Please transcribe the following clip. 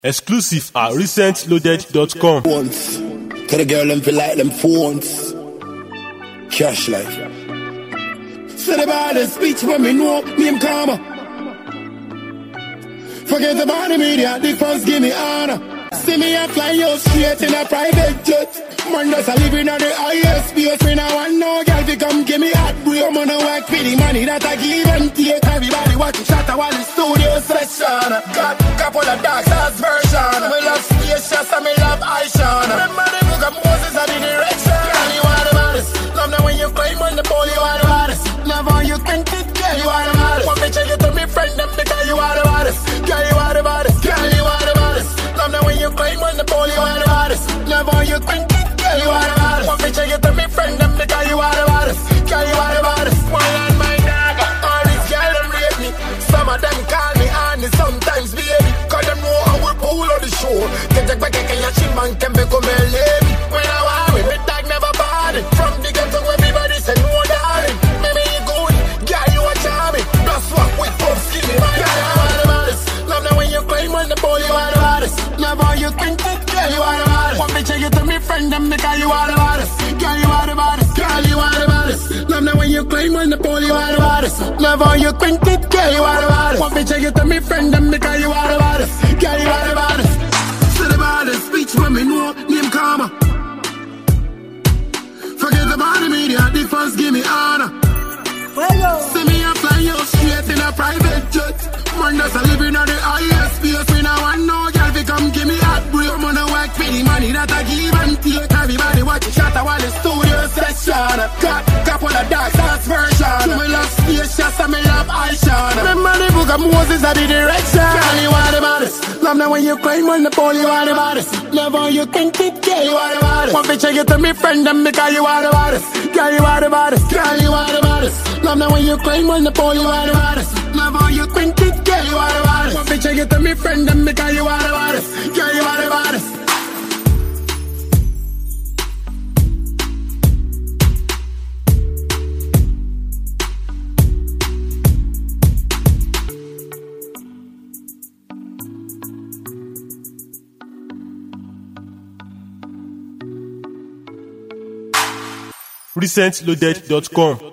Exclusive at recentloaded.com. Once, to the girl them feel like them phones. Cash life. Say the baddest speech when me know name karma. Forget about the media, the first give me honor. See me a fly you straight in a private jet. Man just a living on the highest space. Me now want no girl to come give me hot break. I'm gonna work for the money that I give and take. Everybody watching shatter while in studio session. Got a couple of dark stars version. Me love spacious and me love Aisha. Remember the book of Moses and the direction. Girl, you are the baddest. Love now when you climb on the pole, you are the baddest. Love how you think it, girl, you are the baddest. Want me check it to me friend them because you are the baddest. Girl, you are the baddest. Girl, you are the baddest. Love now when you climb on the pole, you are the baddest. Love how you think it, girl, you are the baddest. Want me check it to me friend them because you are the baddest. Girl, you are the baddest. One on my dagger. All these girls them rate me. Some of them call me honey, sometimes baby. Cause them know how we pull on the show. Get back and your chin man can become a lady. When I want me dog never body. From the ghetto everybody say no darling. Maybe you good, girl you a charming. Plus what with tough skinny man. Girl you are the baddest. Love now when you climb on the pole, you are the baddest. Love how you think it, girl you are the baddest. Want me check it to me friend them because you are the baddest. Girl you are the baddest. Girl you are the baddest. Love now when you climb on the pole, you are the baddest. Love how you think it, girl you are the baddest. Want me check it to me friend them because you are the baddest. Girl you are the baddest. Say the baddest speech when me know name karma. Forget about the media, the first give me honor. See me a fly you straight in a private jet. Man just a living on the highest space. Me now want no girl to come give me hot break. I'm gonna work for the money that I give and take. Everybody watching shatter while the studio session. Got a couple of dark stars version. Me love spacious and me love Aisha. Remember the book of Moses and the direction. Girl you are the baddest. Love now when you climb on the pole, you are the baddest. Love how you think it, girl you are the baddest. Want me check it to me friend them because you are the baddest. Girl you are the baddest. Girl you are the baddest. Love now when you climb on the pole, you are the baddest. Love how you think it, girl you are the baddest. Want me check it to me friend them because you are the baddest. Girl you are the baddest. recentloaded.com.